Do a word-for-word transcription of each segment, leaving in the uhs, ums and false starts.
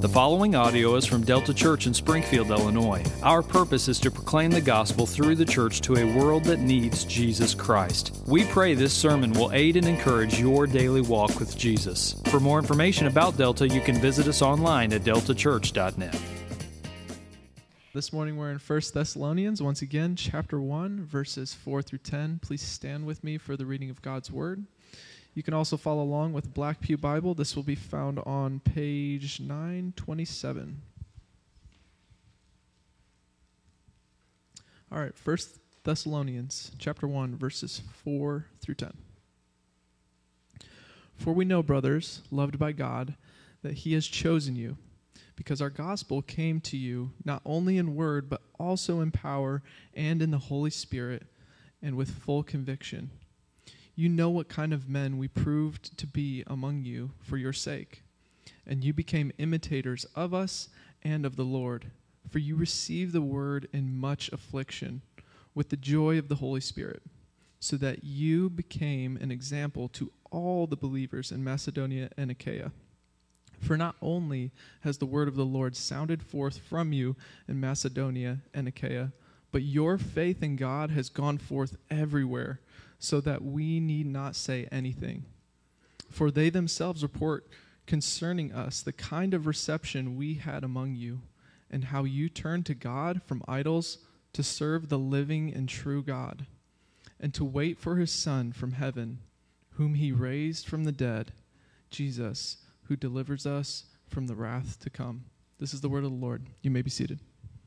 The following audio is from Delta Church in Springfield, Illinois. Our purpose is to proclaim the gospel through the church to a world that needs Jesus Christ. We pray this sermon will aid and encourage your daily walk with Jesus. For more information about Delta, you can visit us online at delta church dot net. This morning we're in First Thessalonians, once again, chapter one, verses four through ten. Please stand with me for the reading of God's Word. You can also follow along with Black Pew Bible. This will be found on page nine twenty-seven. All right, First Thessalonians, chapter one, verses four through ten. For we know, brothers, loved by God, that He has chosen you, because our gospel came to you not only in word, but also in power and in the Holy Spirit, and with full conviction. You know what kind of men we proved to be among you for your sake, and you became imitators of us and of the Lord, for you received the word in much affliction, with the joy of the Holy Spirit, so that you became an example to all the believers in Macedonia and Achaia. For not only has the word of the Lord sounded forth from you in Macedonia and Achaia, but your faith in God has gone forth everywhere, so that we need not say anything. For they themselves report concerning us the kind of reception we had among you, and how you turned to God from idols to serve the living and true God, and to wait for his Son from heaven, whom he raised from the dead, Jesus, who delivers us from the wrath to come. This is the word of the Lord. You may be seated.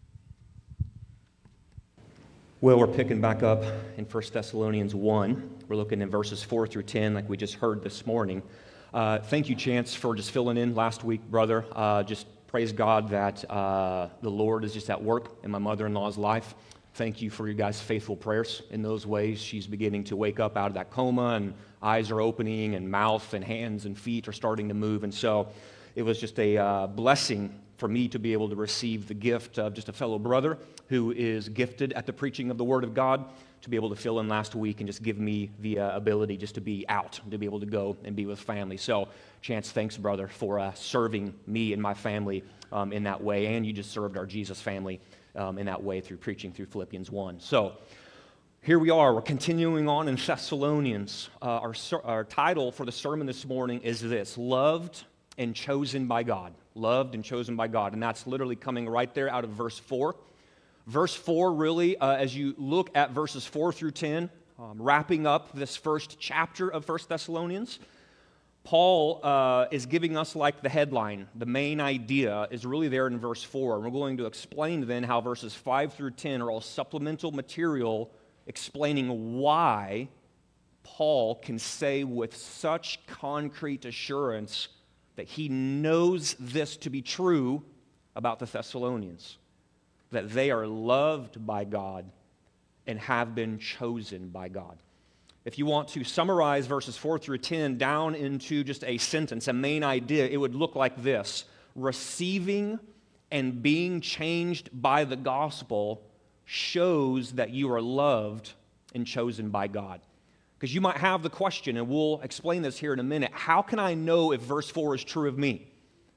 Well, we're picking back up in First Thessalonians one. We're looking at verses four through ten, like we just heard this morning. Uh, thank you, Chance, for just filling in last week, brother. Uh, just praise God that uh, the Lord is just at work in my mother-in-law's life. Thank you for your guys' faithful prayers in those ways. She's beginning to wake up out of that coma, and eyes are opening, and mouth and hands and feet are starting to move. And so it was just a uh, blessing for me to be able to receive the gift of just a fellow brother who is gifted at the preaching of the Word of God, to be able to fill in last week and just give me the uh, ability just to be out, to be able to go and be with family. So, Chance, thanks, brother, for uh, serving me and my family um, in that way, and you just served our Jesus family um, in that way through preaching through Philippians one. So, here we are. We're continuing on in Thessalonians. Uh, our, our title for the sermon this morning is this: Loved and Chosen by God. Loved and chosen by God. And that's literally coming right there out of verse four. Verse four, really, uh, as you look at verses four through ten, um, wrapping up this first chapter of First Thessalonians, Paul uh, is giving us like the headline. The main idea is really there in verse four. And we're going to explain then how verses five through ten are all supplemental material explaining why Paul can say with such concrete assurance that he knows this to be true about the Thessalonians, that they are loved by God and have been chosen by God. If you want to summarize verses four through ten down into just a sentence, a main idea, it would look like this: receiving and being changed by the gospel shows that you are loved and chosen by God. Because you might have the question, and we'll explain this here in a minute, how can I know if verse four is true of me?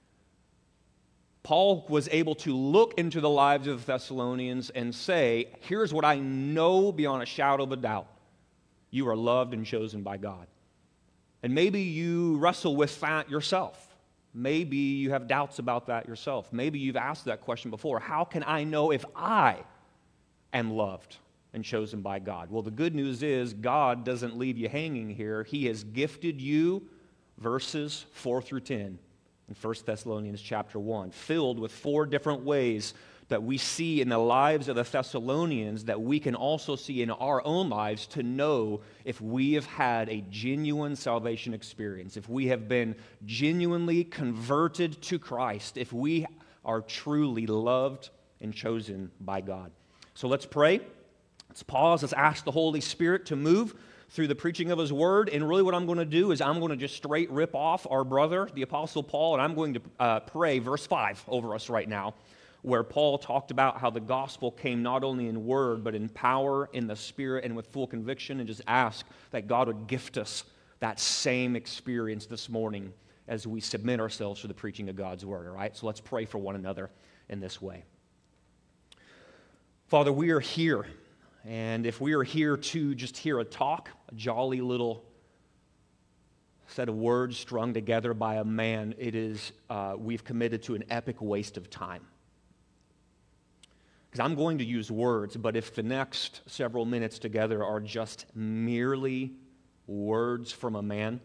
Paul was able to look into the lives of the Thessalonians and say, here's what I know beyond a shadow of a doubt. You are loved and chosen by God. And maybe you wrestle with that yourself. Maybe you have doubts about that yourself. Maybe you've asked that question before. How can I know if I am loved and chosen by God? Well, the good news is God doesn't leave you hanging here. He has gifted you, verses four through ten in First Thessalonians chapter one, filled with four different ways that we see in the lives of the Thessalonians that we can also see in our own lives to know if we have had a genuine salvation experience, if we have been genuinely converted to Christ, if we are truly loved and chosen by God. So let's pray. Let's pause. Let's ask the Holy Spirit to move through the preaching of His Word. And really what I'm going to do is I'm going to just straight rip off our brother, the Apostle Paul, and I'm going to uh, pray verse five over us right now, where Paul talked about how the gospel came not only in word, but in power, in the Spirit, and with full conviction, and just ask that God would gift us that same experience this morning as we submit ourselves to the preaching of God's word, all right? So let's pray for one another in this way. Father, we are here, and if we are here to just hear a talk, a jolly little set of words strung together by a man, it is, uh, we've committed to an epic waste of time. Because I'm going to use words, but if the next several minutes together are just merely words from a man,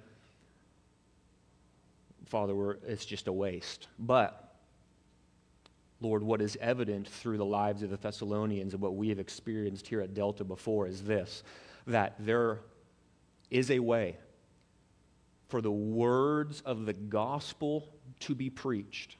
Father, we're, it's just a waste. But, Lord, what is evident through the lives of the Thessalonians and what we have experienced here at Delta before is this, that there is a way for the words of the gospel to be preached,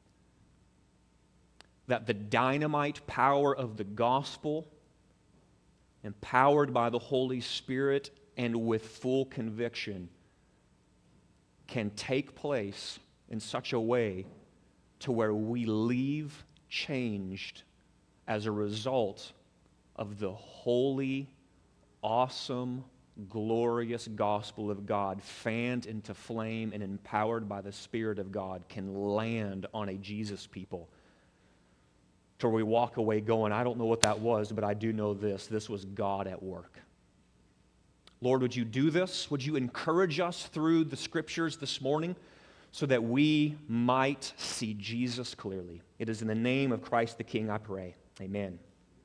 that the dynamite power of the gospel, empowered by the Holy Spirit and with full conviction, can take place in such a way to where we leave changed as a result of the holy, awesome, glorious gospel of God, fanned into flame and empowered by the Spirit of God, can land on a Jesus people. To where we walk away going, I don't know what that was, but I do know this. This was God at work. Lord, would you do this? Would you encourage us through the Scriptures this morning so that we might see Jesus clearly? It is in the name of Christ the King I pray. Amen.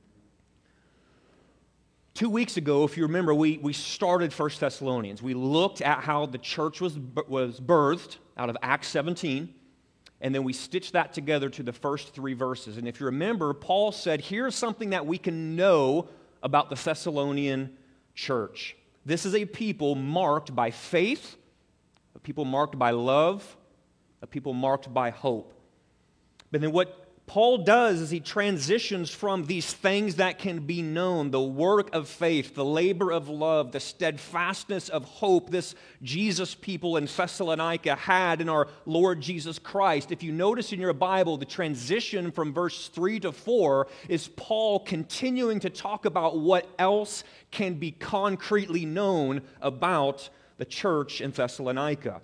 Two weeks ago, if you remember, we, we started First Thessalonians. We looked at how the church was, was birthed out of Acts seventeen, and then we stitched that together to the first three verses. And if you remember, Paul said, here's something that we can know about the Thessalonian church. This is a people marked by faith, a people marked by love, a people marked by hope. But then what Paul does is he transitions from these things that can be known, the work of faith, the labor of love, the steadfastness of hope this Jesus people in Thessalonica had in our Lord Jesus Christ. If you notice in your Bible, the transition from verse three to four is Paul continuing to talk about what else can be concretely known about the church in Thessalonica.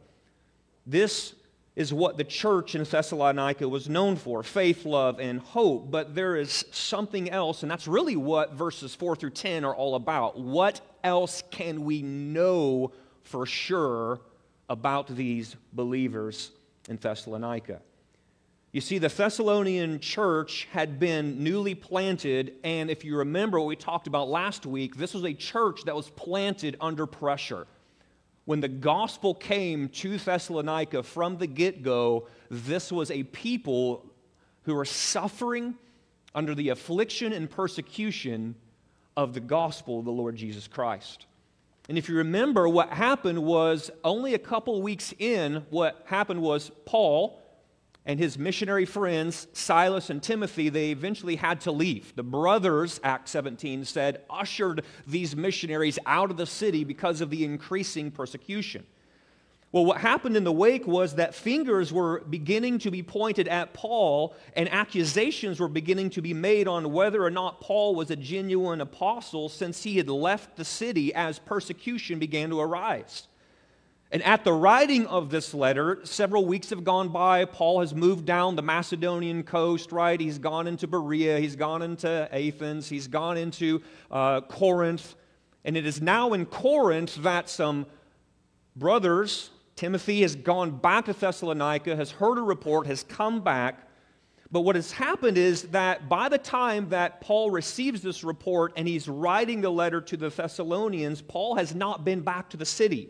This is what the church in Thessalonica was known for, faith, love, and hope. But there is something else, and that's really what verses four through ten are all about. What else can we know for sure about these believers in Thessalonica? You see, the Thessalonian church had been newly planted, and if you remember what we talked about last week, this was a church that was planted under pressure. When the gospel came to Thessalonica from the get-go, this was a people who were suffering under the affliction and persecution of the gospel of the Lord Jesus Christ. And if you remember, what happened was only a couple weeks in, what happened was Paul and his missionary friends, Silas and Timothy, they eventually had to leave. The brothers, Acts seventeen said, ushered these missionaries out of the city because of the increasing persecution. Well, what happened in the wake was that fingers were beginning to be pointed at Paul, and accusations were beginning to be made on whether or not Paul was a genuine apostle since he had left the city as persecution began to arise. And at the writing of this letter, several weeks have gone by. Paul has moved down the Macedonian coast, right? He's gone into Berea. He's gone into Athens. He's gone into uh, Corinth. And it is now in Corinth that some brothers, Timothy has gone back to Thessalonica, has heard a report, has come back. But what has happened is that by the time that Paul receives this report and he's writing the letter to the Thessalonians, Paul has not been back to the city.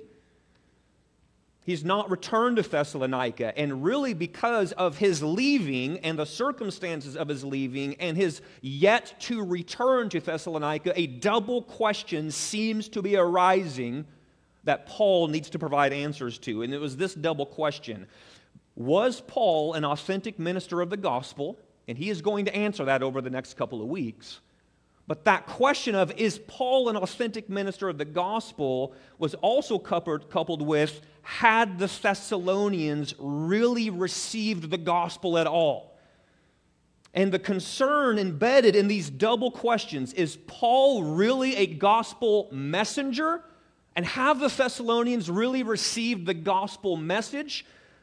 He's not returned to Thessalonica, and really because of his leaving and the circumstances of his leaving and his yet to return to Thessalonica, a double question seems to be arising that Paul needs to provide answers to. And it was this double question. Was Paul an authentic minister of the gospel? And he is going to answer that over the next couple of weeks. But that question of, is Paul an authentic minister of the gospel, was also coupled, coupled with, had the Thessalonians really received the gospel at all? And the concern embedded in these double questions, is Paul really a gospel messenger? And have the Thessalonians really received the gospel message?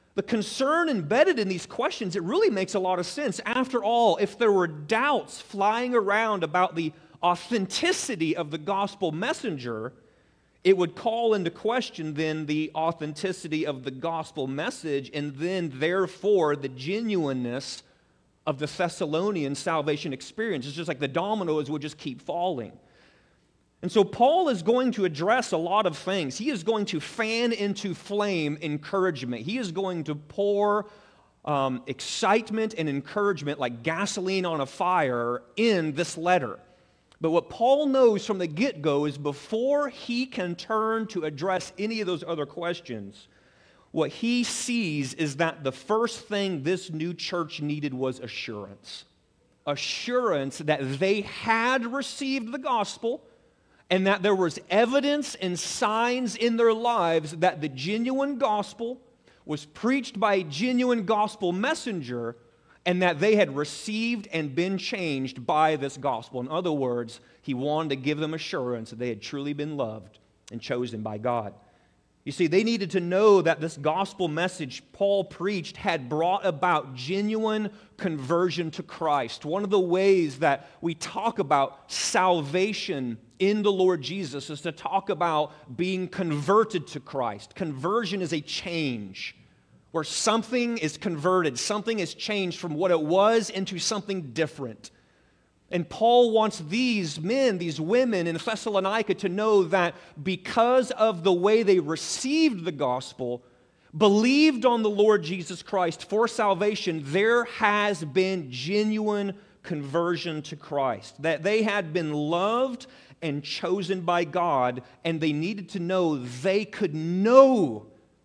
The concern embedded in these questions, it really makes a lot of sense. After all, if there were doubts flying around about the authenticity of the gospel messenger, it would call into question then the authenticity of the gospel message, and then therefore the genuineness of the Thessalonian salvation experience. It's just like the dominoes would just keep falling. And so Paul is going to address a lot of things. He is going to fan into flame encouragement. He is going to pour um, excitement and encouragement like gasoline on a fire in this letter. But what Paul knows from the get-go is before he can turn to address any of those other questions, what he sees is that the first thing this new church needed was assurance. Assurance that they had received the gospel, and that there was evidence and signs in their lives that the genuine gospel was preached by a genuine gospel messenger, and that they had received and been changed by this gospel. In other words, he wanted to give them assurance that they had truly been loved and chosen by God. You see, they needed to know that this gospel message Paul preached had brought about genuine conversion to Christ. One of the ways that we talk about salvation in the Lord Jesus is to talk about being converted to Christ. Conversion is a change where something is converted, something is changed from what it was into something different. And Paul wants these men, these women in Thessalonica to know that because of the way they received the gospel, believed on the Lord Jesus Christ for salvation, there has been genuine conversion to Christ. That they had been loved and chosen by God, and they needed to know they could know,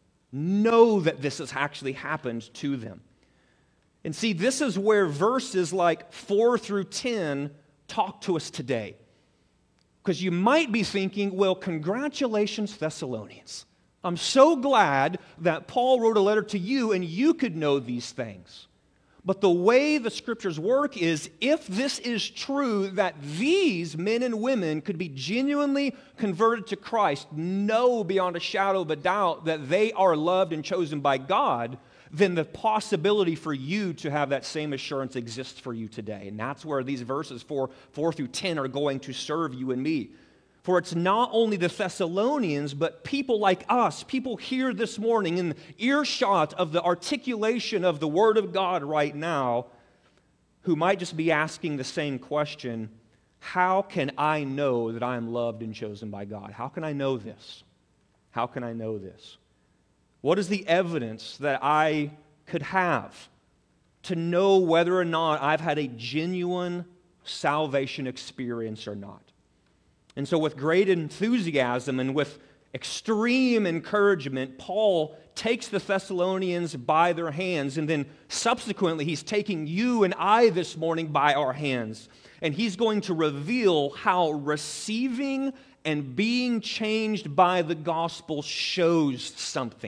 know that this has actually happened to them. And see, this is where verses like four through ten talk to us today. Because you might be thinking, well, congratulations, Thessalonians. I'm so glad that Paul wrote a letter to you and you could know these things. But the way the scriptures work is, if this is true, that these men and women could be genuinely converted to Christ, know beyond a shadow of a doubt that they are loved and chosen by God, then the possibility for you to have that same assurance exists for you today. And that's where these verses four, four through ten are going to serve you and me. For it's not only the Thessalonians, but people like us, people here this morning in earshot of the articulation of the Word of God right now, who might just be asking the same question: how can I know that I am loved and chosen by God? How can I know this? How can I know this? What is the evidence that I could have to know whether or not I've had a genuine salvation experience or not? And so with great enthusiasm and with extreme encouragement, Paul takes the Thessalonians by their hands, and then subsequently he's taking you and I this morning by our hands. And he's going to reveal how receiving and being changed by the gospel shows something.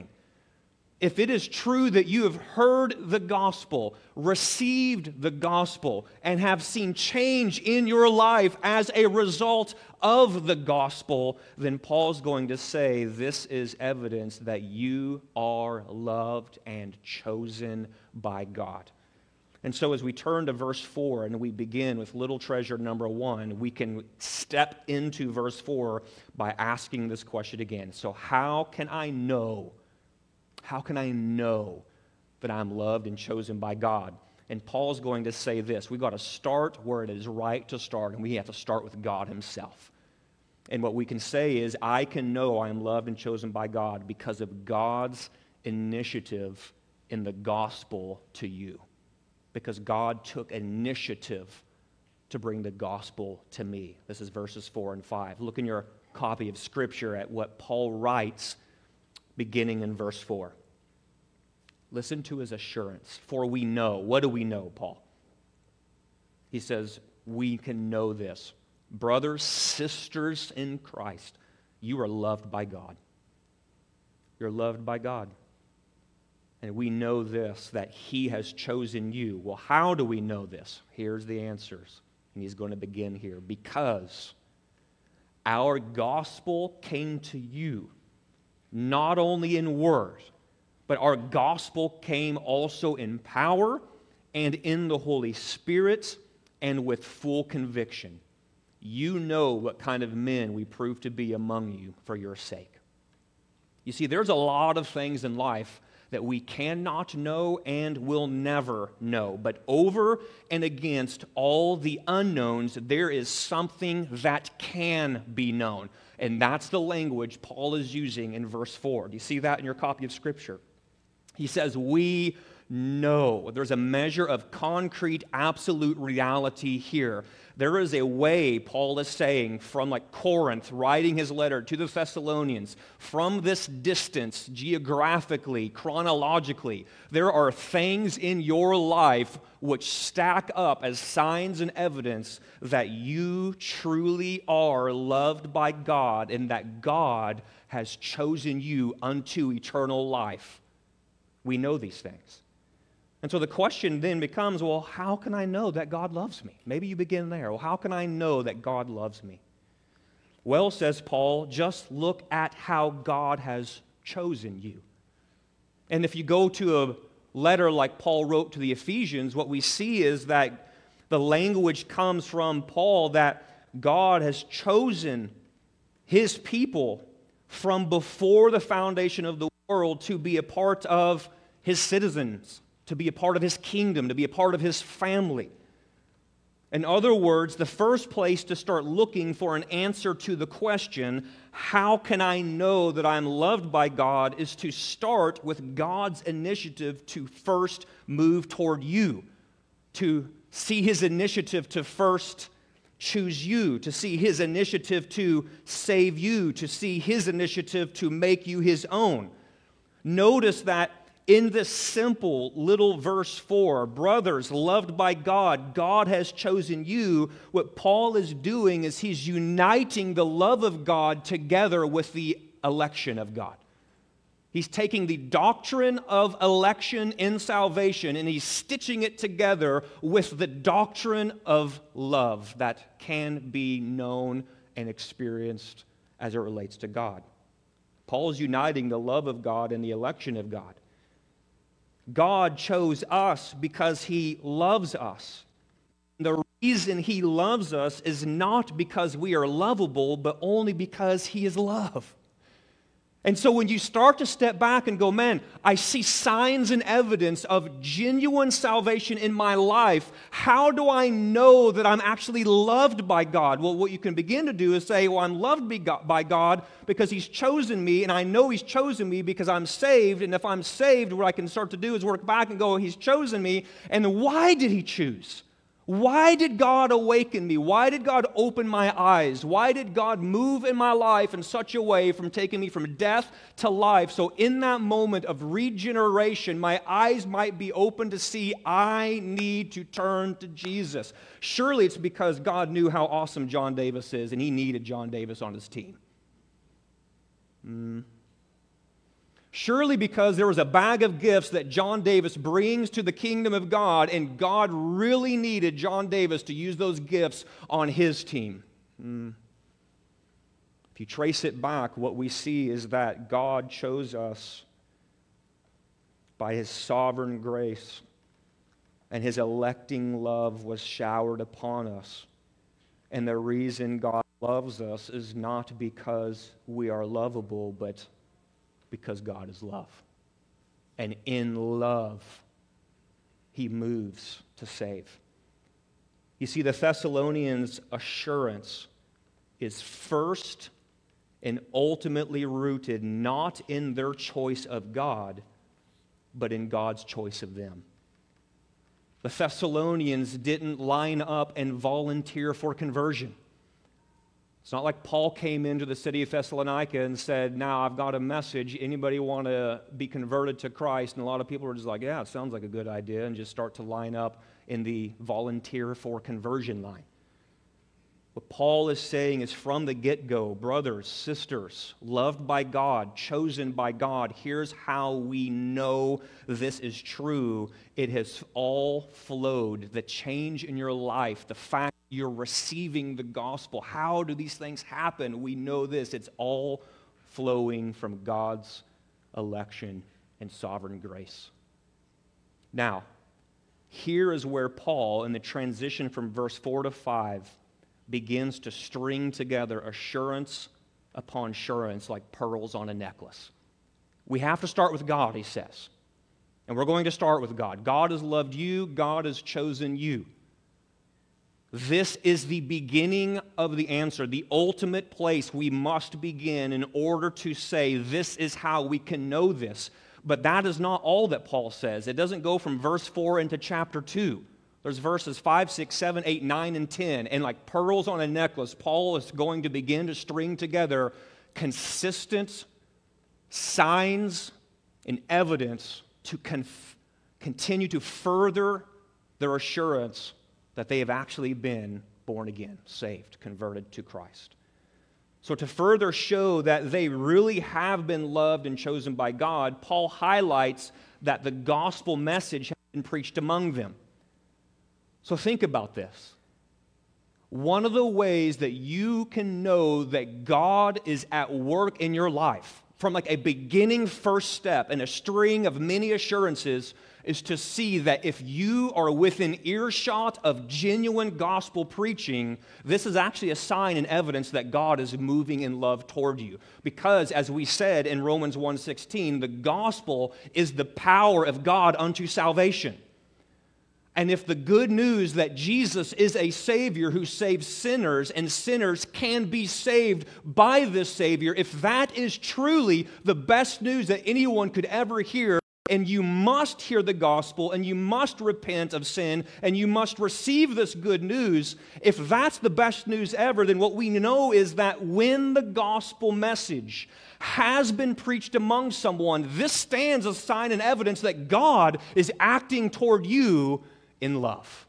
If it is true that you have heard the gospel, received the gospel, and have seen change in your life as a result of the gospel, then Paul's going to say this is evidence that you are loved and chosen by God. And so as we turn to verse four and we begin with little treasure number one, we can step into verse four by asking this question again. So how can I know? How can I know that I'm loved and chosen by God? And Paul's going to say this: we've got to start where it is right to start, and we have to start with God Himself. And what we can say is, I can know I am loved and chosen by God because of God's initiative in the gospel to you. Because God took initiative to bring the gospel to me. This is verses four and five. Look in your copy of Scripture at what Paul writes beginning in verse four. Listen to his assurance. For we know. What do we know, Paul? He says, we can know this. Brothers, sisters in Christ, you are loved by God. You're loved by God. And we know this, that He has chosen you. Well, how do we know this? Here's the answers. And he's going to begin here. Because our gospel came to you, not only in word, but our gospel came also in power and in the Holy Spirit and with full conviction. You know what kind of men we prove to be among you for your sake. You see, there's a lot of things in life that we cannot know and will never know. But over and against all the unknowns, there is something that can be known. And that's the language Paul is using in verse four. Do you see that in your copy of Scripture? He says, we know. There's a measure of concrete, absolute reality here. There is a way, Paul is saying, from like Corinth, writing his letter to the Thessalonians, from this distance, geographically, chronologically, there are things in your life which stack up as signs and evidence that you truly are loved by God and that God has chosen you unto eternal life. We know these things. And so the question then becomes, well, how can I know that God loves me? Maybe you begin there. Well, how can I know that God loves me? Well, says Paul, just look at how God has chosen you. And if you go to a letter like Paul wrote to the Ephesians, what we see is that the language comes from Paul that God has chosen His people from before the foundation of the world to be a part of His citizens, to be a part of His kingdom, to be a part of His family. In other words, the first place to start looking for an answer to the question, how can I know that I'm loved by God, is to start with God's initiative to first move toward you, to see His initiative to first choose you, to see His initiative to save you, to see His initiative to make you His own. Notice that in this simple little verse four, brothers loved by God, God has chosen you. What Paul is doing is he's uniting the love of God together with the election of God. He's taking the doctrine of election in salvation and he's stitching it together with the doctrine of love that can be known and experienced as it relates to God. Paul is uniting the love of God and the election of God. God chose us because He loves us. The reason He loves us is not because we are lovable, but only because He is love. And so when you start to step back and go, man, I see signs and evidence of genuine salvation in my life, how do I know that I'm actually loved by God? Well, what you can begin to do is say, well, I'm loved by God because He's chosen me, and I know He's chosen me because I'm saved, and if I'm saved, what I can start to do is work back and go, He's chosen me, and why did He choose? Why did God awaken me? Why did God open my eyes? Why did God move in my life in such a way from taking me from death to life? So in that moment of regeneration, my eyes might be open to see I need to turn to Jesus. Surely it's because God knew how awesome John Davis is and He needed John Davis on His team. Hmm. Surely because there was a bag of gifts that John Davis brings to the kingdom of God, and God really needed John Davis to use those gifts on His team. Mm. If you trace it back, what we see is that God chose us by His sovereign grace, and His electing love was showered upon us. And the reason God loves us is not because we are lovable, but because God is love. And in love, He moves to save. You see, the Thessalonians' assurance is first and ultimately rooted not in their choice of God, but in God's choice of them. The Thessalonians didn't line up and volunteer for conversion. It's not like Paul came into the city of Thessalonica and said, now I've got a message. Anybody want to be converted to Christ? And a lot of people were just like, yeah, it sounds like a good idea, and just start to line up in the volunteer for conversion line. What Paul is saying is from the get-go, brothers, sisters, loved by God, chosen by God, here's how we know this is true. It has all flowed. The change in your life, the fact you're receiving the gospel. How do these things happen? We know this. It's all flowing from God's election and sovereign grace. Now, here is where Paul, in the transition from verse four to five, begins to string together assurance upon assurance like pearls on a necklace. We have to start with God, he says. And we're going to start with God. God has loved you. God has chosen you. This is the beginning of the answer, the ultimate place we must begin in order to say this is how we can know this. But that is not all that Paul says. It doesn't go from verse four into chapter two. There's verses five, six, seven, eight, nine, and ten. And like pearls on a necklace, Paul is going to begin to string together consistent signs and evidence to conf- continue to further their assurance that they have actually been born again, saved, converted to Christ. So to further show that they really have been loved and chosen by God, Paul highlights that the gospel message has been preached among them. So think about this. One of the ways that you can know that God is at work in your life, from like a beginning first step in a string of many assurances, is to see that if you are within earshot of genuine gospel preaching, this is actually a sign and evidence that God is moving in love toward you. Because, as we said in Romans one sixteen, the gospel is the power of God unto salvation. And if the good news that Jesus is a Savior who saves sinners and sinners can be saved by this Savior, if that is truly the best news that anyone could ever hear, and you must hear the gospel, and you must repent of sin, and you must receive this good news, if that's the best news ever, then what we know is that when the gospel message has been preached among someone, this stands as sign and evidence that God is acting toward you in love.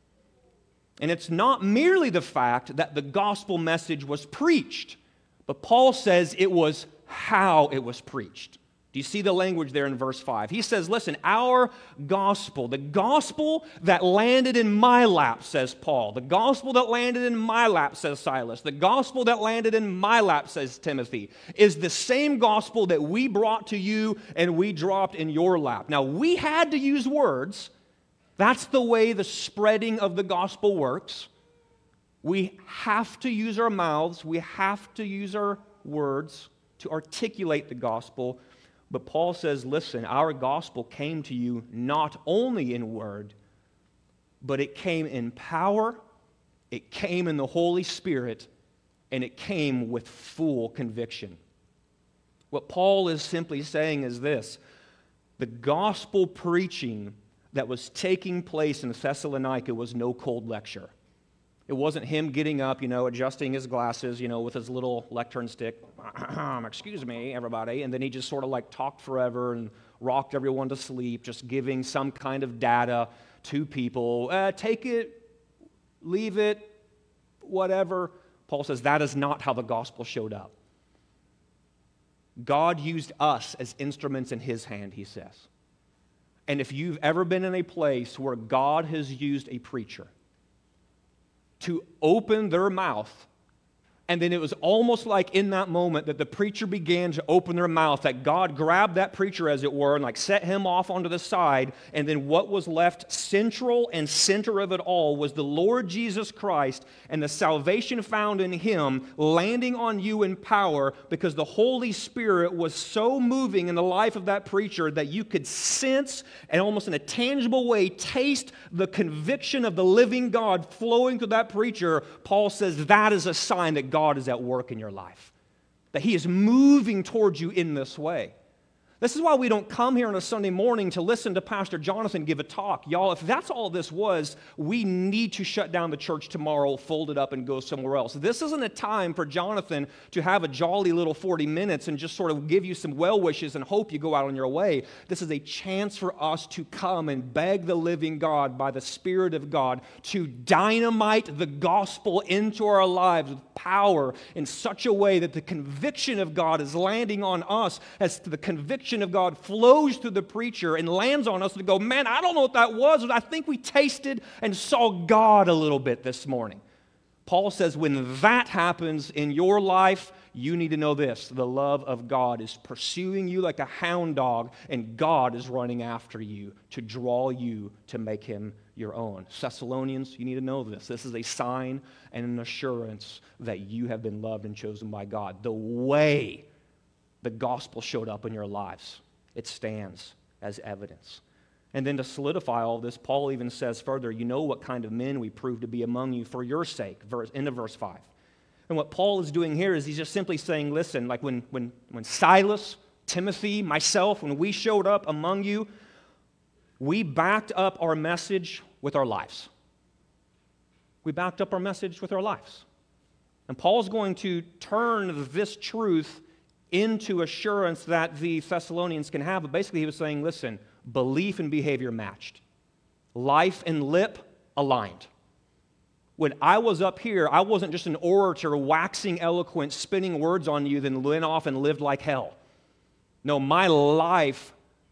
And it's not merely the fact that the gospel message was preached, but Paul says it was how it was preached. Do you see the language there in verse five? He says, listen, our gospel, the gospel that landed in my lap, says Paul. The gospel that landed in my lap, says Silas. The gospel that landed in my lap, says Timothy, is the same gospel that we brought to you and we dropped in your lap. Now, we had to use words. That's the way the spreading of the gospel works. We have to use our mouths. We have to use our words to articulate the gospel. But Paul says, listen, our gospel came to you not only in word, but it came in power, it came in the Holy Spirit, and it came with full conviction. What Paul is simply saying is this: the gospel preaching that was taking place in Thessalonica was no cold lecture. It wasn't him getting up, you know, adjusting his glasses, you know, with his little lectern stick. Excuse me, everybody. And then he just sort of like talked forever and rocked everyone to sleep, just giving some kind of data to people. Uh, take it, leave it, whatever. Paul says that is not how the gospel showed up. God used us as instruments in his hand, he says. And if you've ever been in a place where God has used a preacher to open their mouth, and then it was almost like in that moment that the preacher began to open their mouth, that God grabbed that preacher, as it were, and like set him off onto the side, and then what was left central and center of it all was the Lord Jesus Christ and the salvation found in him landing on you in power, because the Holy Spirit was so moving in the life of that preacher that you could sense and almost in a tangible way taste the conviction of the living God flowing through that preacher. Paul says that is a sign that God is at work in your life, that he is moving towards you in this way. This is why we don't come here on a Sunday morning to listen to Pastor Jonathan give a talk. Y'all, if that's all this was, we need to shut down the church tomorrow, fold it up, and go somewhere else. This isn't a time for Jonathan to have a jolly little forty minutes and just sort of give you some well wishes and hope you go out on your way. This is a chance for us to come and beg the living God by the Spirit of God to dynamite the gospel into our lives with power in such a way that the conviction of God is landing on us as the conviction of God flows through the preacher and lands on us to go, man, I don't know what that was, but I think we tasted and saw God a little bit this morning. Paul says when that happens in your life, you need to know this. The love of God is pursuing you like a hound dog, and God is running after you to draw you to make him your own. Thessalonians, you need to know this. This is a sign and an assurance that you have been loved and chosen by God. The way the gospel showed up in your lives, it stands as evidence. And then to solidify all this, Paul even says further, you know what kind of men we prove to be among you for your sake, verse, into verse five. And what Paul is doing here is he's just simply saying, listen, like when, when, when Silas, Timothy, myself, when we showed up among you, we backed up our message with our lives. We backed up our message with our lives. And Paul's going to turn this truth into assurance that the Thessalonians can have. But basically he was saying, listen, belief and behavior matched. Life and lip aligned. When I was up here, I wasn't just an orator waxing eloquent, spinning words on you, then went off and lived like hell. No, my life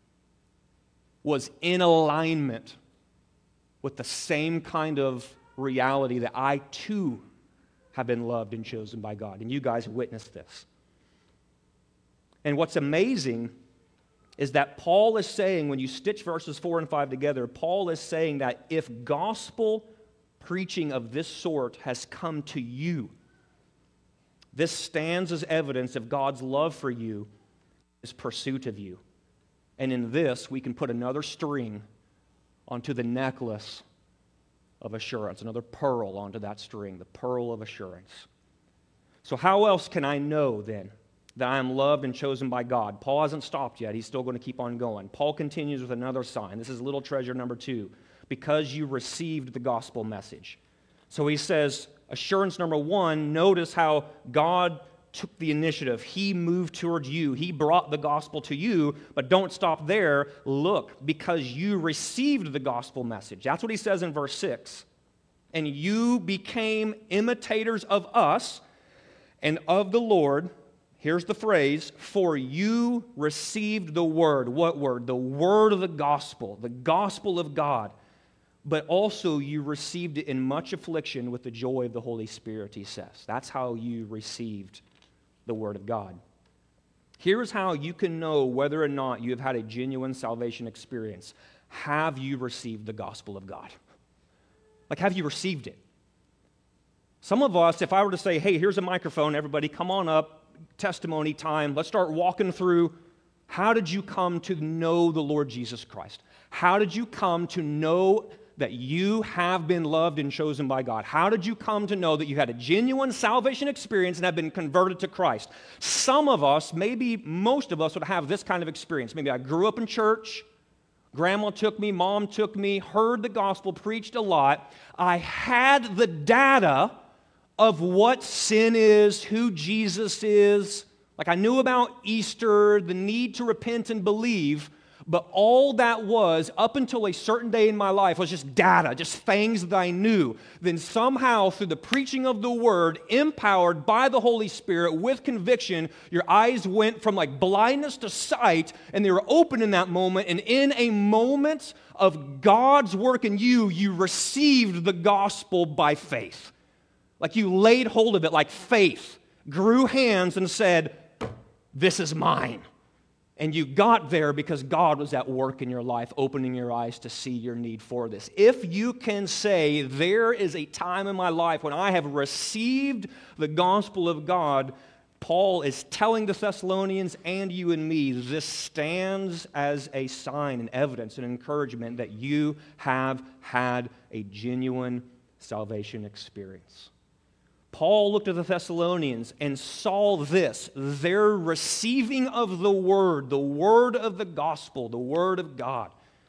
was in alignment with the same kind of reality that I too have been loved and chosen by God. And you guys witnessed this. And what's amazing is that Paul is saying, when you stitch verses four and five together, Paul is saying that if gospel preaching of this sort has come to you, this stands as evidence of God's love for you, his pursuit of you. And in this, we can put another string onto the necklace of assurance, another pearl onto that string, the pearl of assurance. So how else can I know then that I am loved and chosen by God? Paul hasn't stopped yet. He's still going to keep on going. Paul continues with another sign. This is little treasure number two. Because you received the gospel message. So he says, assurance number one, notice how God took the initiative. He moved towards you. He brought the gospel to you, but don't stop there. Look, because you received the gospel message. That's what he says in verse six. And you became imitators of us and of the Lord. Here's the phrase, for you received the word. What word? The word of the gospel, the gospel of God. But also you received it in much affliction with the joy of the Holy Spirit, he says. That's how you received the word of God. Here's how you can know whether or not you have had a genuine salvation experience. Have you received the gospel of God? Like, have you received it? Some of us, if I were to say, hey, here's a microphone, everybody come on up, testimony time, let's start walking through, how did you come to know the Lord Jesus Christ? How did you come to know that you have been loved and chosen by God? How did you come to know that you had a genuine salvation experience and have been converted to Christ? Some of us, maybe most of us, would have this kind of experience. Maybe I grew up in church, grandma took me, mom took me, heard the gospel, preached a lot. I had the data of what sin is, who Jesus is. Like I knew about Easter, the need to repent and believe. But all that was, up until a certain day in my life, was just data, just things that I knew. Then somehow, through the preaching of the Word, empowered by the Holy Spirit, with conviction, your eyes went from like blindness to sight, and they were open in that moment. And in a moment of God's work in you, you received the gospel by faith. Like you laid hold of it like faith, grew hands and said, this is mine. And you got there because God was at work in your life, opening your eyes to see your need for this. If you can say, there is a time in my life when I have received the gospel of God, Paul is telling the Thessalonians and you and me, this stands as a sign and evidence and encouragement that you have had a genuine salvation experience. Paul looked at the Thessalonians and saw this, their receiving of the word, the word of the gospel, the word of God.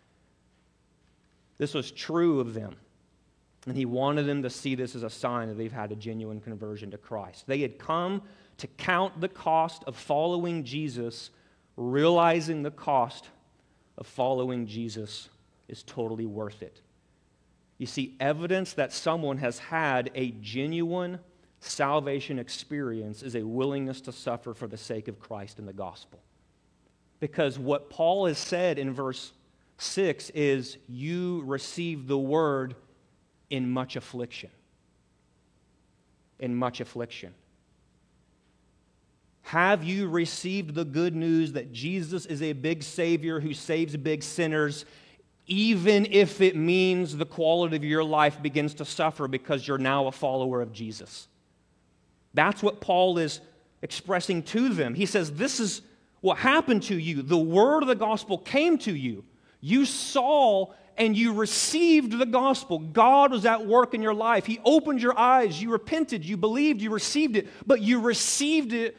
This was true of them. And he wanted them to see this as a sign that they've had a genuine conversion to Christ. They had come to count the cost of following Jesus, realizing the cost of following Jesus is totally worth it. You see, evidence that someone has had a genuine salvation experience is a willingness to suffer for the sake of Christ and the gospel. Because what Paul has said in verse six is, you receive the word in much affliction. In much affliction. Have you received the good news that Jesus is a big Savior who saves big sinners, even if it means the quality of your life begins to suffer because you're now a follower of Jesus? That's what Paul is expressing to them. He says, this is what happened to you. The word of the gospel came to you. You saw and you received the gospel. God was at work in your life. He opened your eyes. You repented. You believed. You received it. But you received it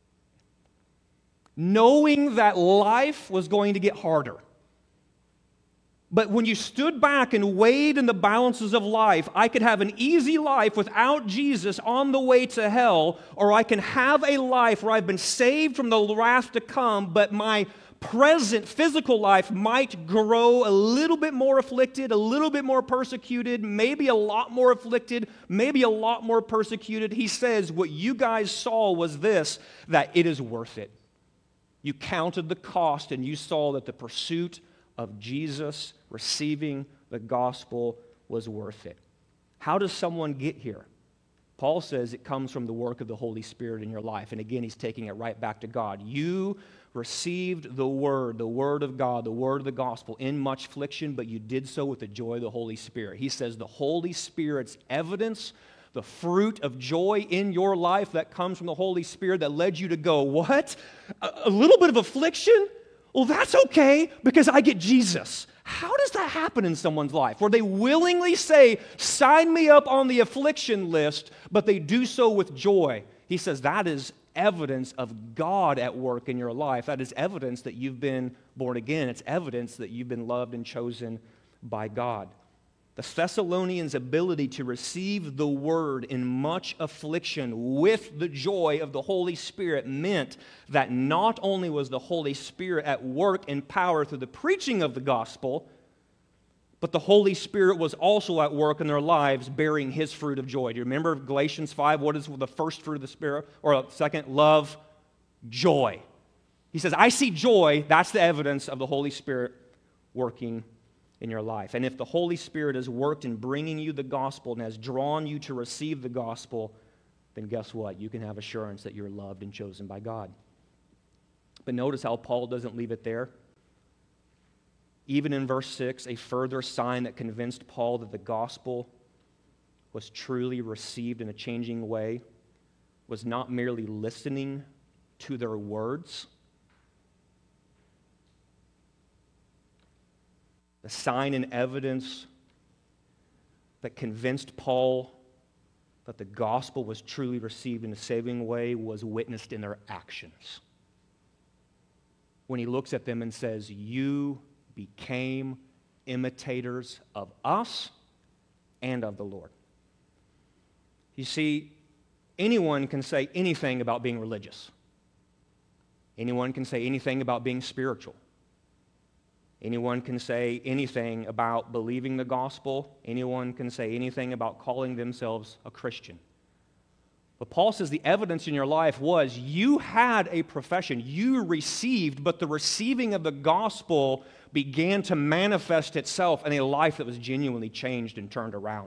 knowing that life was going to get harder. But when you stood back and weighed in the balances of life, I could have an easy life without Jesus on the way to hell, or I can have a life where I've been saved from the wrath to come, but my present physical life might grow a little bit more afflicted, a little bit more persecuted, maybe a lot more afflicted, maybe a lot more persecuted. He says, what you guys saw was this, that it is worth it. You counted the cost and you saw that the pursuit of Jesus, receiving the gospel, was worth it. How does someone get here? Paul says it comes from the work of the Holy Spirit in your life. And again, he's taking it right back to God. You received the word, the word of God, the word of the gospel in much affliction, but you did so with the joy of the Holy Spirit. He says the Holy Spirit's evidence, the fruit of joy in your life that comes from the Holy Spirit that led you to go, what? A, a little bit of affliction? Well, that's okay because I get Jesus. How does that happen in someone's life where they willingly say, sign me up on the affliction list, but they do so with joy? He says that is evidence of God at work in your life. That is evidence that you've been born again. It's evidence that you've been loved and chosen by God. The Thessalonians' ability to receive the word in much affliction with the joy of the Holy Spirit meant that not only was the Holy Spirit at work in power through the preaching of the gospel, but the Holy Spirit was also at work in their lives bearing His fruit of joy. Do you remember Galatians five? What is the first fruit of the Spirit? Or second, love, joy. He says, I see joy. That's the evidence of the Holy Spirit working in your life. And if the Holy Spirit has worked in bringing you the gospel and has drawn you to receive the gospel, then guess what? You can have assurance that you're loved and chosen by God. But notice how Paul doesn't leave it there. Even in verse six, a further sign that convinced Paul that the gospel was truly received in a changing way was not merely listening to their words. The sign and evidence that convinced Paul that the gospel was truly received in a saving way was witnessed in their actions. When he looks at them and says, you became imitators of us and of the Lord. You see, anyone can say anything about being religious. Anyone can say anything about being spiritual. Anyone can say anything about believing the gospel. Anyone can say anything about calling themselves a Christian. But Paul says the evidence in your life was you had a profession, you received, but the receiving of the gospel began to manifest itself in a life that was genuinely changed and turned around.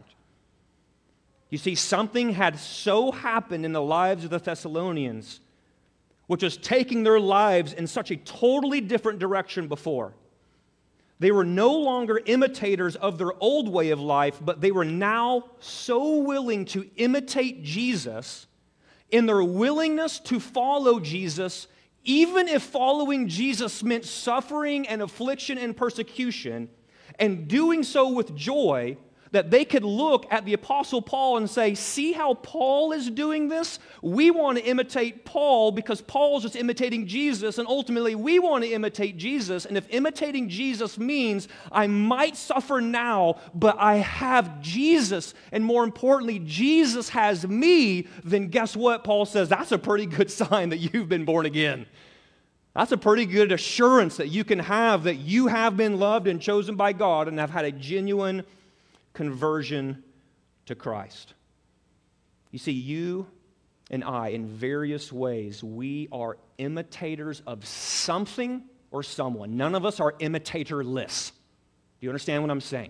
You see, something had so happened in the lives of the Thessalonians, which was taking their lives in such a totally different direction before. They were no longer imitators of their old way of life, but they were now so willing to imitate Jesus in their willingness to follow Jesus, even if following Jesus meant suffering and affliction and persecution, and doing so with joy, that they could look at the Apostle Paul and say, see how Paul is doing this? We want to imitate Paul because Paul's just imitating Jesus, and ultimately we want to imitate Jesus. And if imitating Jesus means I might suffer now, but I have Jesus, and more importantly, Jesus has me, then guess what? Paul says that's a pretty good sign that you've been born again. That's a pretty good assurance that you can have that you have been loved and chosen by God and have had a genuine conversion to Christ. You see, you and I, in various ways, we are imitators of something or someone. None of us are imitatorless. Do you understand what I'm saying?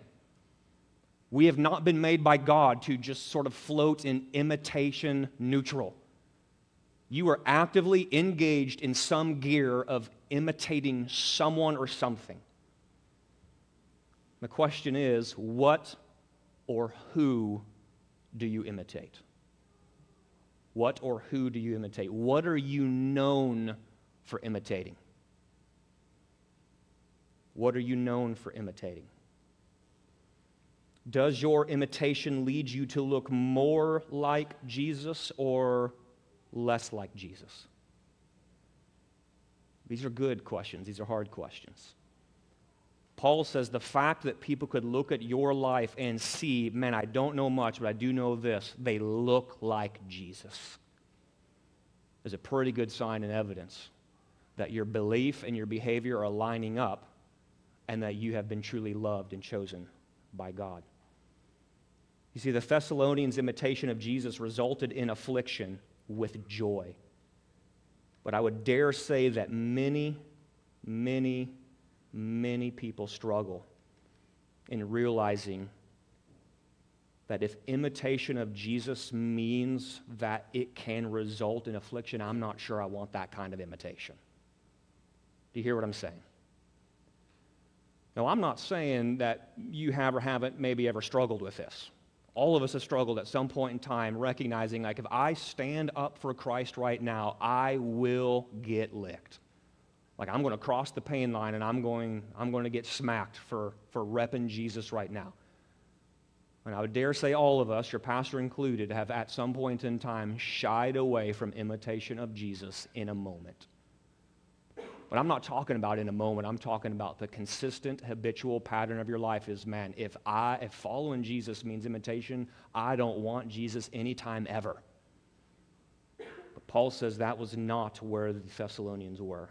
We have not been made by God to just sort of float in imitation neutral. You are actively engaged in some gear of imitating someone or something. The question is, what or who do you imitate? What or who do you imitate? What are you known for imitating? What are you known for imitating? Does your imitation lead you to look more like Jesus or less like Jesus? These are good questions. These are hard questions. Paul says the fact that people could look at your life and see, man, I don't know much, but I do know this. They look like Jesus. Is a pretty good sign and evidence that your belief and your behavior are lining up and that you have been truly loved and chosen by God. You see, the Thessalonians' imitation of Jesus resulted in affliction with joy. But I would dare say that many, many, many people struggle in realizing that if imitation of Jesus means that it can result in affliction, I'm not sure I want that kind of imitation. Do you hear what I'm saying? Now, I'm not saying that you have or haven't maybe ever struggled with this. All of us have struggled at some point in time recognizing, like, if I stand up for Christ right now, I will get licked. Like, I'm going to cross the pain line and I'm going, I'm going to get smacked for, for repping Jesus right now. And I would dare say all of us, your pastor included, have at some point in time shied away from imitation of Jesus in a moment. But I'm not talking about in a moment. I'm talking about the consistent, habitual pattern of your life is, man, if I, if following Jesus means imitation, I don't want Jesus anytime ever. But Paul says that was not where the Thessalonians were.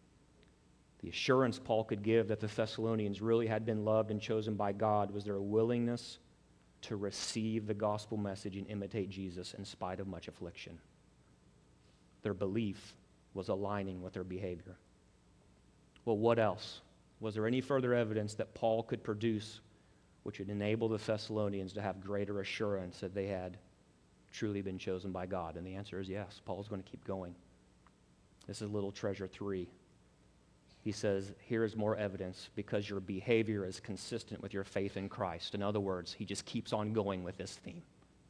The assurance Paul could give that the Thessalonians really had been loved and chosen by God was their willingness to receive the gospel message and imitate Jesus in spite of much affliction. Their belief was aligning with their behavior. Well, what else? Was there any further evidence that Paul could produce which would enable the Thessalonians to have greater assurance that they had truly been chosen by God? And the answer is yes. Paul's going to keep going. This is little treasure three. He says, here is more evidence because your behavior is consistent with your faith in Christ. In other words, he just keeps on going with this theme.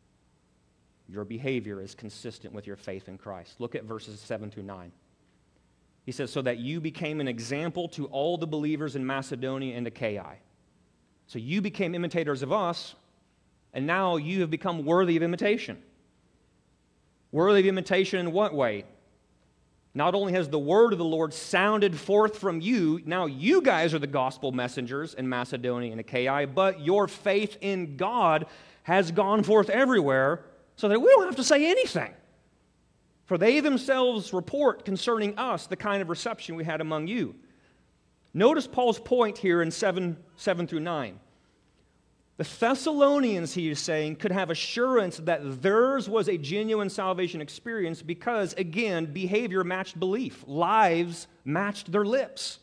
Your behavior is consistent with your faith in Christ. Look at verses seven through nine. He says, so that you became an example to all the believers in Macedonia and Achaia. So you became imitators of us, and now you have become worthy of imitation. Worthy of imitation in what way? Not only has the word of the Lord sounded forth from you, now you guys are the gospel messengers in Macedonia and Achaia, but your faith in God has gone forth everywhere so that we don't have to say anything. For they themselves report concerning us the kind of reception we had among you. Notice Paul's point here in seven, seven through nine. The Thessalonians, he is saying, could have assurance that theirs was a genuine salvation experience because, again, behavior matched belief. Lives matched their lips.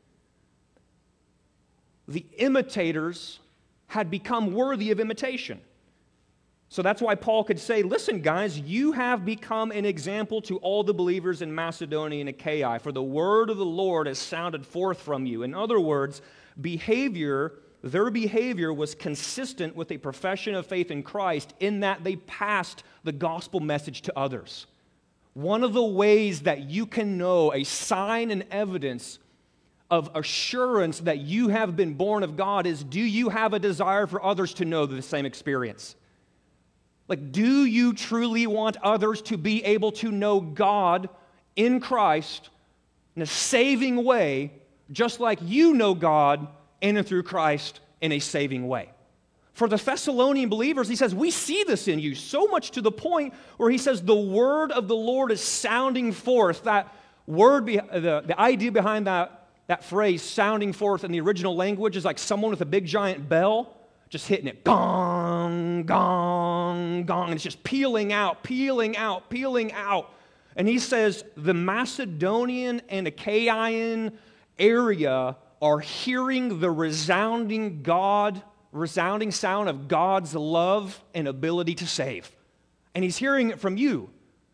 The imitators had become worthy of imitation. So that's why Paul could say, listen, guys, you have become an example to all the believers in Macedonia and Achaia, for the word of the Lord has sounded forth from you. In other words, behavior, their behavior was consistent with a profession of faith in Christ in that they passed the gospel message to others. One of the ways that you can know a sign and evidence of assurance that you have been born of God is, do you have a desire for others to know the same experience? Like, do you truly want others to be able to know God in Christ in a saving way, just like you know God in and through Christ in a saving way? For the Thessalonian believers, he says, we see this in you, so much to the point where he says the word of the Lord is sounding forth. That word, be, the, the idea behind that, that phrase, sounding forth in the original language, is like someone with a big giant bell just hitting it, gong, gong, gong, and it's just peeling out, peeling out, peeling out. And he says the Macedonian and Achaean area are hearing the resounding God, resounding sound of God's love and ability to save. And he's hearing it from you.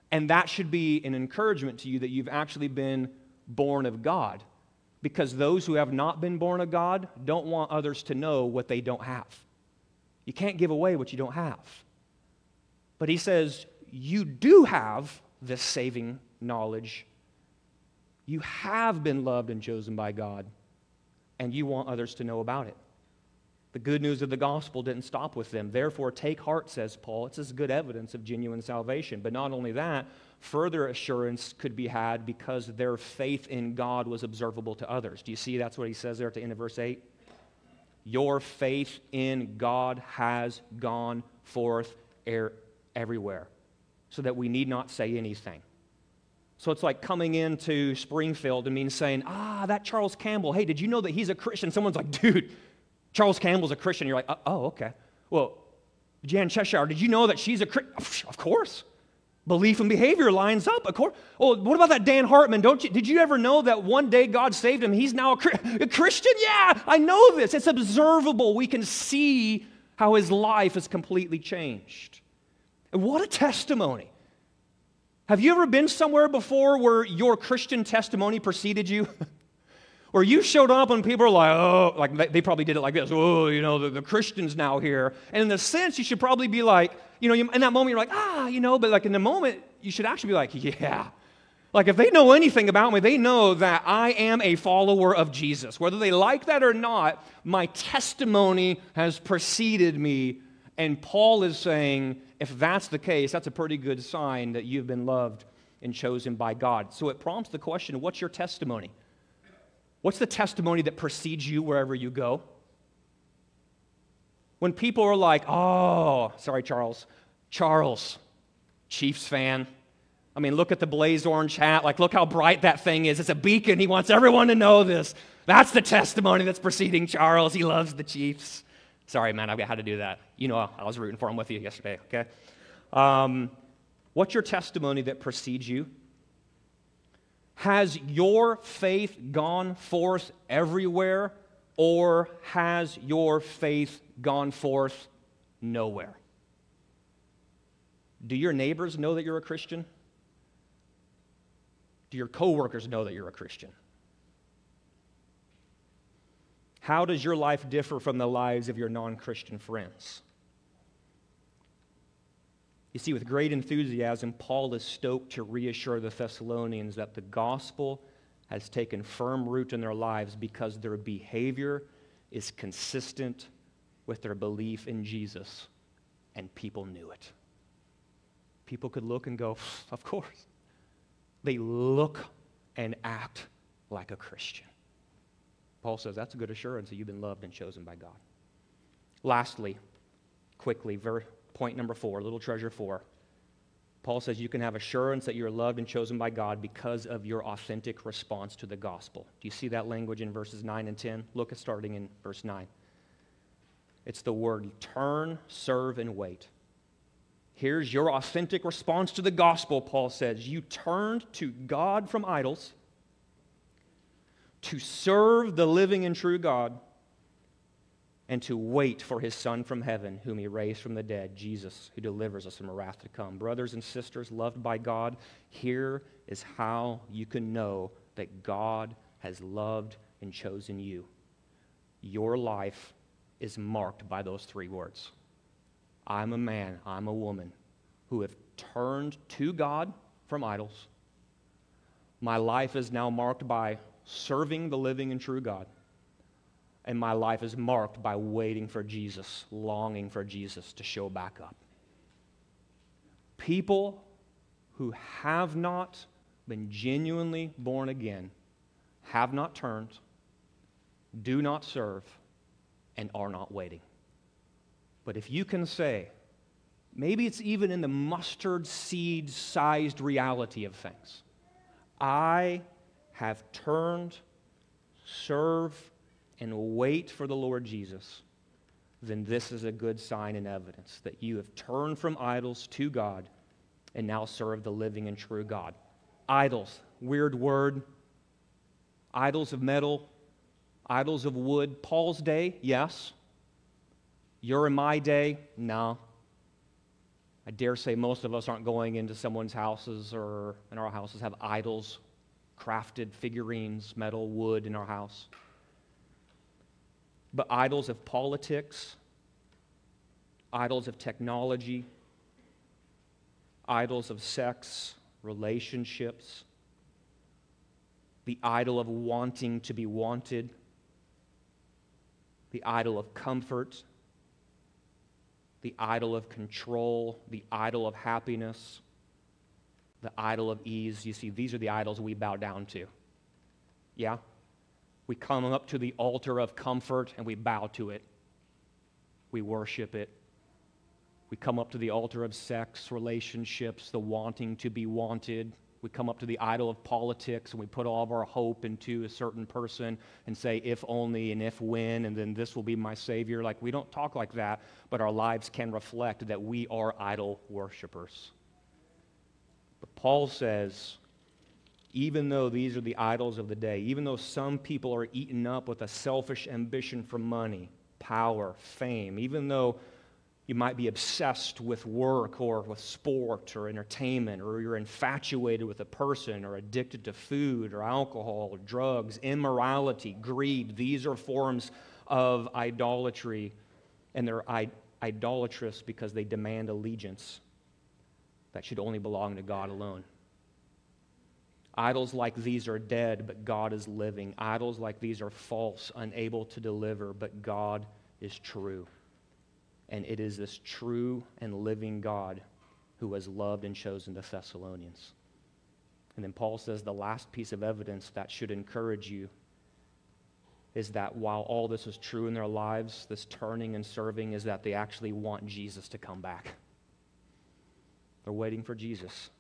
And that should be an encouragement to you that you've actually been born of God. Because those who have not been born of God don't want others to know what they don't have. You can't give away what you don't have. But he says, you do have this saving knowledge. You have been loved and chosen by God, and you want others to know about it. The good news of the gospel didn't stop with them. Therefore, take heart, says Paul. It's as good evidence of genuine salvation. But not only that, further assurance could be had because their faith in God was observable to others. Do you see that's what he says there at the end of verse eight? Your faith in God has gone forth er- everywhere, so that we need not say anything. So it's like coming into Springfield and means saying, ah, that Charles Campbell, hey, did you know that he's a Christian? Someone's like, dude, Charles Campbell's a Christian. You're like, oh, okay. Well, Jan Cheshire, did you know that she's a Christian? Of course. Belief and behavior lines up, of course. Oh, what about that Dan Hartman? Don't you, did you ever know that one day God saved him? He's now a, a Christian? Yeah, I know this. It's observable. We can see how his life has completely changed. And what a testimony. Have you ever been somewhere before where your Christian testimony preceded you? Where you showed up and people are like, oh, like they probably did it like this. Oh, you know, the, the Christian's now here. And in a sense, you should probably be like, you know, in that moment, you're like, ah, you know, but like in the moment, you should actually be like, yeah. Like if they know anything about me, they know that I am a follower of Jesus. Whether they like that or not, my testimony has preceded me. And Paul is saying, if that's the case, that's a pretty good sign that you've been loved and chosen by God. So it prompts the question, what's your testimony? What's the testimony that precedes you wherever you go? When people are like, oh, sorry, Charles, Charles, Chiefs fan. I mean, look at the blaze orange hat. Like, look how bright that thing is. It's a beacon. He wants everyone to know this. That's the testimony that's preceding Charles. He loves the Chiefs. Sorry, man, I had to do that. You know, I was rooting for him with you yesterday, okay? Um, what's your testimony that precedes you? Has your faith gone forth everywhere, or has your faith gone forth nowhere? Do your neighbors know that you're a Christian? Do your coworkers know that you're a Christian? How does your life differ from the lives of your non-Christian friends? You see, with great enthusiasm, Paul is stoked to reassure the Thessalonians that the gospel has taken firm root in their lives because their behavior is consistent with their belief in Jesus, and people knew it. People could look and go, of course. They look and act like a Christian. Paul says that's a good assurance that you've been loved and chosen by God. Lastly, quickly, ver- point number four, little treasure four. Paul says you can have assurance that you're loved and chosen by God because of your authentic response to the gospel. Do you see that language in verses nine and ten? Look at starting in verse nine. It's the word turn, serve, and wait. Here's your authentic response to the gospel, Paul says. You turned to God from idols to serve the living and true God and to wait for his Son from heaven, whom he raised from the dead, Jesus, who delivers us from a wrath to come. Brothers and sisters, loved by God, here is how you can know that God has loved and chosen you. Your life is marked by those three words. I'm a man, I'm a woman who have turned to God from idols. My life is now marked by serving the living and true God. And my life is marked by waiting for Jesus, longing for Jesus to show back up. People who have not been genuinely born again, have not turned, do not serve, and are not waiting. But if you can say, maybe it's even in the mustard seed-sized reality of things, I have turned, serve, and wait for the Lord Jesus, then this is a good sign and evidence that you have turned from idols to God and now serve the living and true God. Idols, weird word. Idols of metal, idols of wood. Paul's day, yes. Your and my day, no. I dare say most of us aren't going into someone's houses or in our houses have idols, crafted figurines, metal, wood in our house. But idols of politics, idols of technology, idols of sex, relationships, the idol of wanting to be wanted, the idol of comfort, the idol of control, the idol of happiness, the idol of ease. You see, these are the idols we bow down to. Yeah? We come up to the altar of comfort and we bow to it. We worship it. We come up to the altar of sex, relationships, the wanting to be wanted. We come up to the idol of politics and we put all of our hope into a certain person and say, if only and if when, and then this will be my Savior. Like, we don't talk like that, but our lives can reflect that we are idol worshipers. But Paul says, even though these are the idols of the day, even though some people are eaten up with a selfish ambition for money, power, fame, even though you might be obsessed with work or with sport or entertainment, or you're infatuated with a person or addicted to food or alcohol or drugs, immorality, greed. These are forms of idolatry, and they're I- idolatrous because they demand allegiance that should only belong to God alone. Idols like these are dead, but God is living. Idols like these are false, unable to deliver, but God is true. And it is this true and living God who has loved and chosen the Thessalonians. And then Paul says the last piece of evidence that should encourage you is that while all this is true in their lives, this turning and serving, is that they actually want Jesus to come back. They're waiting for Jesus,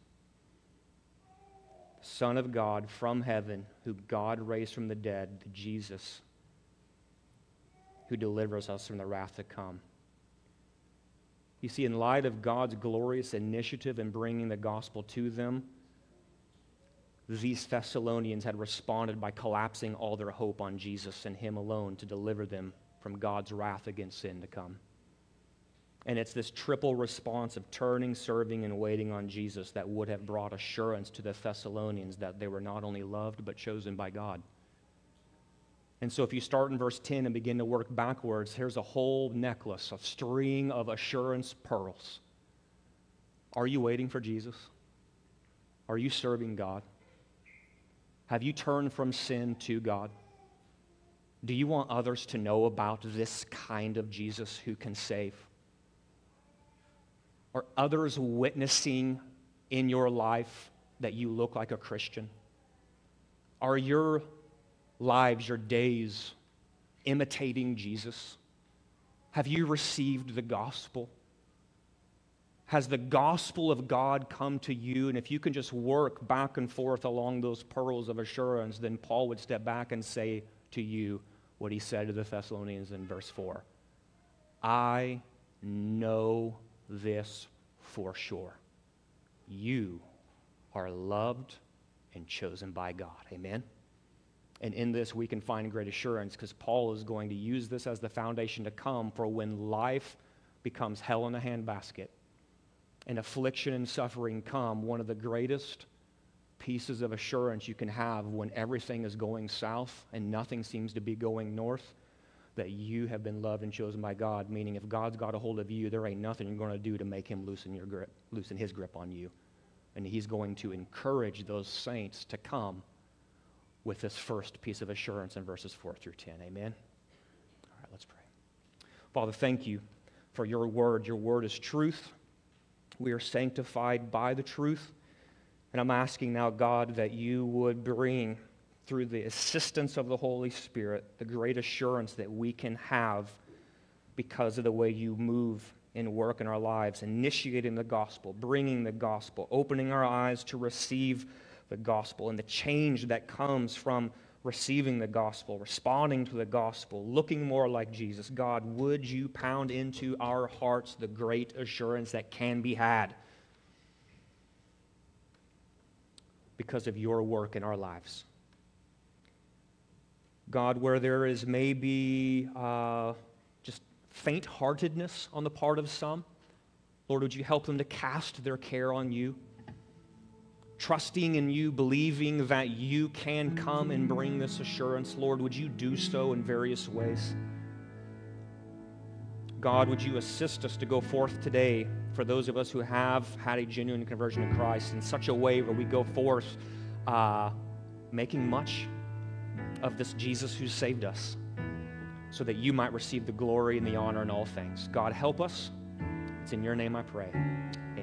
the Son of God from heaven, who God raised from the dead, the Jesus who delivers us from the wrath to come. You see, in light of God's glorious initiative in bringing the gospel to them, these Thessalonians had responded by collapsing all their hope on Jesus and Him alone to deliver them from God's wrath against sin to come. And it's this triple response of turning, serving, and waiting on Jesus that would have brought assurance to the Thessalonians that they were not only loved but chosen by God. And so if you start in verse ten and begin to work backwards, here's a whole necklace, a string of assurance pearls. Are you waiting for Jesus? Are you serving God? Have you turned from sin to God? Do you want others to know about this kind of Jesus who can save? Are others witnessing in your life that you look like a Christian? Are your lives, your days, imitating Jesus? Have you received the gospel? Has the gospel of God come to you? And if you can just work back and forth along those pearls of assurance, then Paul would step back and say to you what he said to the Thessalonians in verse four. I know this for sure. You are loved and chosen by God. Amen? And in this, we can find great assurance because Paul is going to use this as the foundation to come for when life becomes hell in a handbasket and affliction and suffering come. One of the greatest pieces of assurance you can have when everything is going south and nothing seems to be going north, that you have been loved and chosen by God, meaning if God's got a hold of you, there ain't nothing you're going to do to make Him loosen your grip, loosen His grip on you. And He's going to encourage those saints to come with this first piece of assurance in verses four through ten. Amen? All right, let's pray. Father, thank you for your word. Your word is truth. We are sanctified by the truth. And I'm asking now, God, that you would bring, through the assistance of the Holy Spirit, the great assurance that we can have because of the way you move and work in our lives, initiating the gospel, bringing the gospel, opening our eyes to receive the gospel, and the change that comes from receiving the gospel, responding to the gospel, looking more like Jesus. God, would you pound into our hearts the great assurance that can be had because of your work in our lives. God, where there is maybe uh, just faint-heartedness on the part of some, Lord, would you help them to cast their care on you, trusting in you, believing that you can come and bring this assurance. Lord, would you do so in various ways? God, would you assist us to go forth today for those of us who have had a genuine conversion to Christ in such a way where we go forth uh, making much of this Jesus who saved us so that you might receive the glory and the honor in all things. God, help us. It's in your name I pray.